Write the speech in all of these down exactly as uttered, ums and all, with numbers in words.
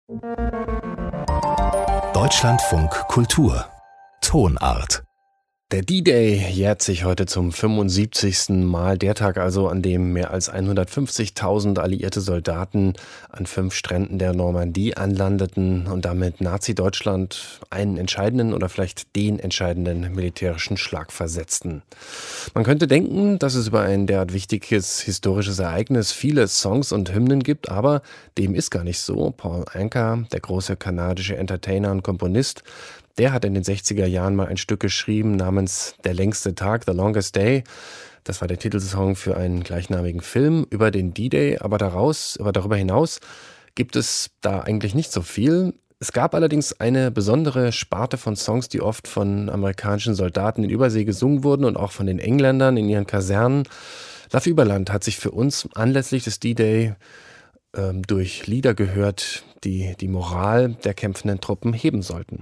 Deutschlandfunk Kultur Tonart. Der D-Day jährt sich heute zum fünfundsiebzigsten Mal, der Tag also, an dem mehr als hundertfünfzigtausend alliierte Soldaten an fünf Stränden der Normandie anlandeten und damit Nazi-Deutschland einen entscheidenden oder vielleicht den entscheidenden militärischen Schlag versetzten. Man könnte denken, dass es über ein derart wichtiges historisches Ereignis viele Songs und Hymnen gibt, aber dem ist gar nicht so. Paul Anka, der große kanadische Entertainer und Komponist, der hat in den sechziger Jahren mal ein Stück geschrieben namens Der längste Tag, The Longest Day. Das war der Titelsong für einen gleichnamigen Film über den D-Day, aber daraus, aber darüber hinaus gibt es da eigentlich nicht so viel. Es gab allerdings eine besondere Sparte von Songs, die oft von amerikanischen Soldaten in Übersee gesungen wurden und auch von den Engländern in ihren Kasernen. Love Überland hat sich für uns anlässlich des D-Day ähm, durch Lieder gehört, die die Moral der kämpfenden Truppen heben sollten.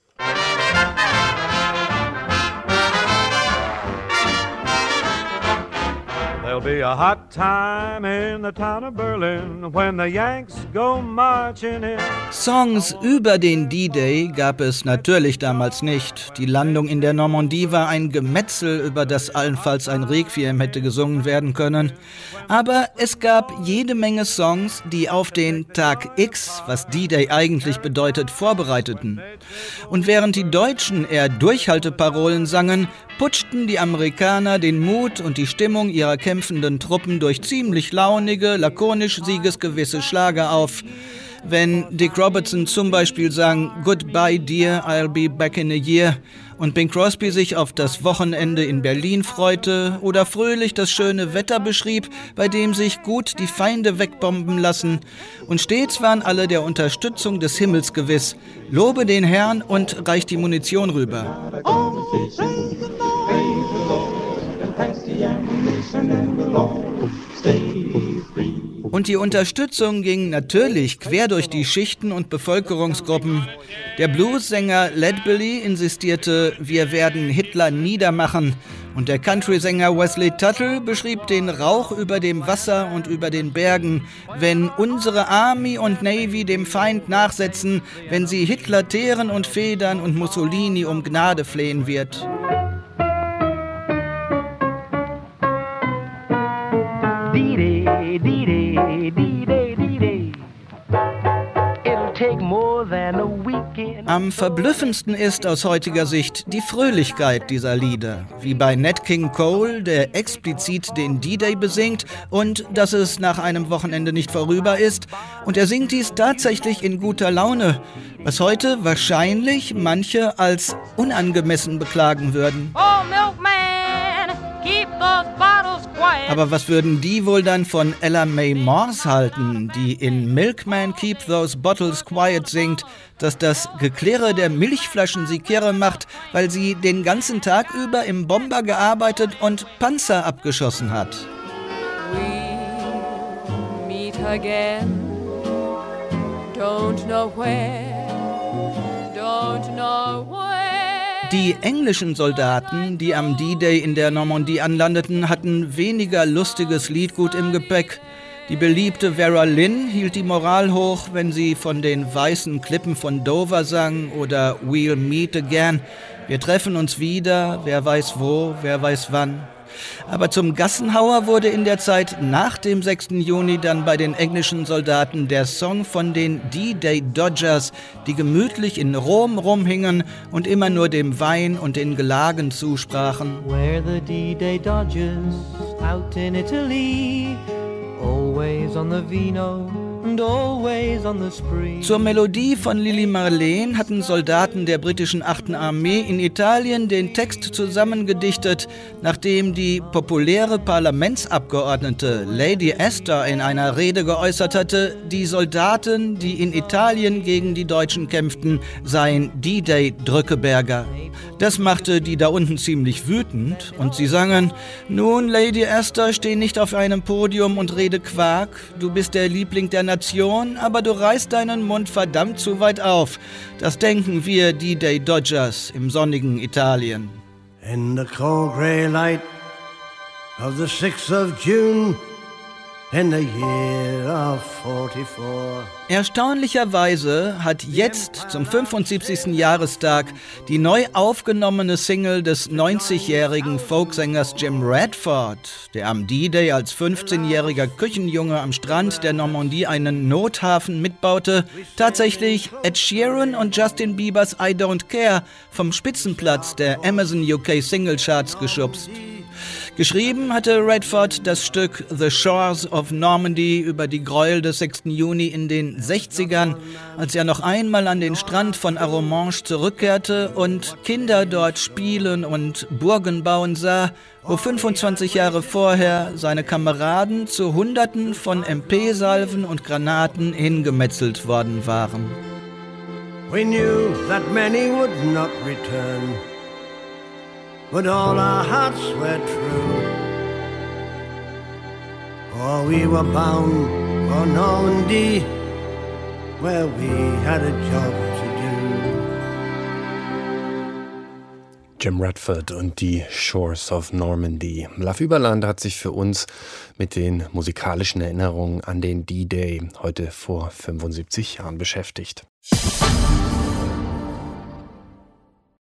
There'll be a hot time in the town of Berlin when the Yanks go marching in. Songs über den D-Day gab es natürlich damals nicht. Die Landung in der Normandie war ein Gemetzel, über das allenfalls ein Requiem hätte gesungen werden können. Aber es gab jede Menge Songs, die auf den Tag X, was D-Day eigentlich bedeutet, vorbereiteten. Und während die Deutschen eher Durchhalteparolen sangen, putschten die Amerikaner den Mut und die Stimmung ihrer kämpfenden Truppen durch ziemlich launige, lakonisch siegesgewisse Schlager auf. Wenn Dick Robertson zum Beispiel sang Goodbye Dear, I'll be back in a year und Bing Crosby sich auf das Wochenende in Berlin freute oder fröhlich das schöne Wetter beschrieb, bei dem sich gut die Feinde wegbomben lassen. Und stets waren alle der Unterstützung des Himmels gewiss. Lobe den Herrn und reich die Munition rüber. Und die Unterstützung ging natürlich quer durch die Schichten und Bevölkerungsgruppen. Der Blues-Sänger Leadbelly insistierte, wir werden Hitler niedermachen. Und der Country-Sänger Wesley Tuttle beschrieb den Rauch über dem Wasser und über den Bergen, wenn unsere Army und Navy dem Feind nachsetzen, wenn sie Hitler teeren und federn und Mussolini um Gnade flehen wird. D-Day, D-Day, D-Day, D-Day. It'll take more than a weekend. Am verblüffendsten ist aus heutiger Sicht die Fröhlichkeit dieser Lieder, wie bei Nat King Cole, der explizit den D-Day besingt und dass es nach einem Wochenende nicht vorüber ist. Und er singt dies tatsächlich in guter Laune, was heute wahrscheinlich manche als unangemessen beklagen würden. Oh, Milkman, keep those bottles quiet. Aber was würden die wohl dann von Ella Mae Morse halten, die in Milkman Keep Those Bottles Quiet singt, dass das Geklirre der Milchflaschen sie kirre macht, weil sie den ganzen Tag über im Bomber gearbeitet und Panzer abgeschossen hat. We meet again. Don't know where. Don't know where. Die englischen Soldaten, die am D-Day in der Normandie anlandeten, hatten weniger lustiges Liedgut im Gepäck. Die beliebte Vera Lynn hielt die Moral hoch, wenn sie von den weißen Klippen von Dover sang oder We'll meet again. Wir treffen uns wieder, wer weiß wo, wer weiß wann. Aber zum Gassenhauer wurde in der Zeit nach dem sechsten Juni dann bei den englischen Soldaten der Song von den D-Day Dodgers, die gemütlich in Rom rumhingen und immer nur dem Wein und den Gelagen zusprachen. Where the D-Day Dodgers out in Italy, always on the vino and always on the spree. Zur Melodie von Lili Marleen hatten Soldaten der britischen achten Armee in Italien den Text zusammengedichtet, nachdem die populäre Parlamentsabgeordnete Lady Astor in einer Rede geäußert hatte, die Soldaten, die in Italien gegen die Deutschen kämpften, seien D-Day-Drückeberger. Das machte die da unten ziemlich wütend und sie sangen: Nun, Lady Astor, steh nicht auf einem Podium und rede Quark, du bist der Liebling der Nation, aber du reißt deinen Mund verdammt zu weit auf. Das denken wir D-Day Dodgers im sonnigen Italien. In the cold grey light of the sixth of June, in the year of forty-four. Erstaunlicherweise hat jetzt zum fünfundsiebzigsten Jahrestag die neu aufgenommene Single des neunzigjährigen Folksängers Jim Radford, der am D-Day als fünfzehnjähriger Küchenjunge am Strand der Normandie einen Nothafen mitbaute, tatsächlich Ed Sheeran und Justin Biebers I Don't Care vom Spitzenplatz der Amazon U K Single Charts geschubst. Geschrieben hatte Radford das Stück The Shores of Normandy über die Gräuel des sechsten Juni in den sechzigern, als er noch einmal an den Strand von Arromanches zurückkehrte und Kinder dort spielen und Burgen bauen sah, wo fünfundzwanzig Jahre vorher seine Kameraden zu Hunderten von M P-Salven und Granaten hingemetzelt worden waren. We knew that many would not return, but all our hearts were true. For we were bound for Normandy, where we had a job to do. Jim Radford und die Shores of Normandy. Love Überland hat sich für uns mit den musikalischen Erinnerungen an den D-Day heute vor fünfundsiebzig Jahren beschäftigt.